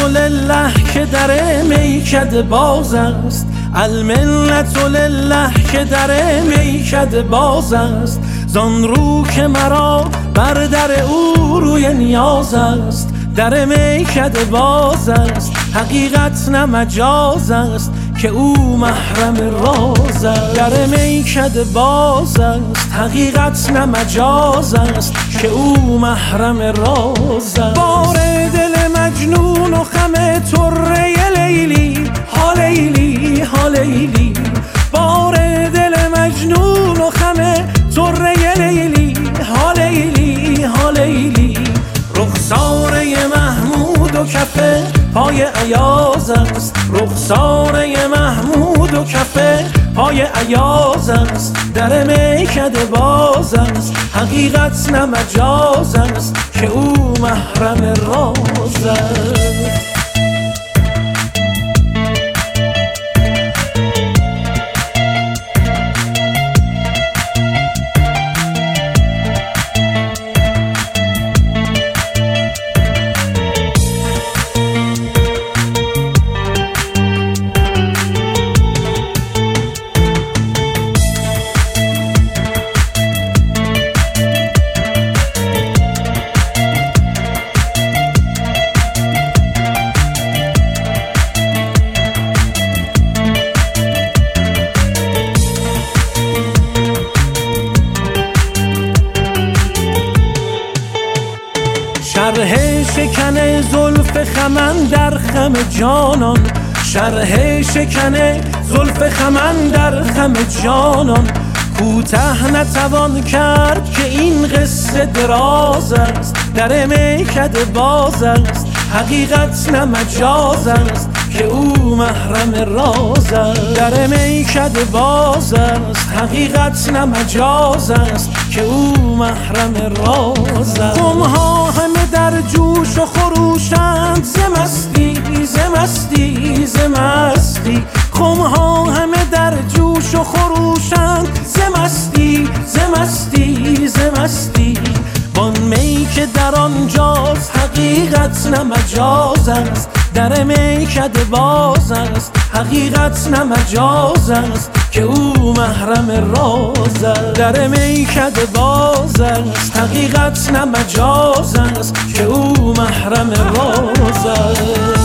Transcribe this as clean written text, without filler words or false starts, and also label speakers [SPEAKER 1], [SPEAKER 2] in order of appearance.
[SPEAKER 1] لله که در میکده باز است، الملت لله که در میکده باز است. زان رو که مرا بر در او روی نیاز است، در میکده باز است، حقیقت نه مجاز است که او محرم راز است. در میکده باز است، حقیقت نه مجاز است که او محرم راز است. بار دل مجنون و خم طره لیلی، ها لیلی ها لیلی. بار دل مجنون و خم طره لیلی، ها لیلی ها لیلی. رخساره محمود و کف پای ایاز است، رخساره محمود و کف پای ایاز است. در میکده باز است، حقیقت نه مجاز است که او محرم راز است. شرح شکن زلف خمن در خم جانان، شرح شکن زلف خمن در خم جانان. کوته نتوان کرد که این قصه دراز است، در میکده باز است، حقیقت نه مجاز است که او محرم راز است. در میکده باز است، حقیقت نه مجاز است که او محرم راز است. خمها همه در جوش و خروشند ز مستی، ز مستی ز مستی. خمها همه در جوش و خروشند ز مستی، ز مستی ز مستی. وان می که در آنجاست، حقیقت نه مجاز است، در میکده باز است، حقیقت نه مجاز است که او محرم راز است. در میکده باز است، حقیقت نه مجاز است که او محرم راز است.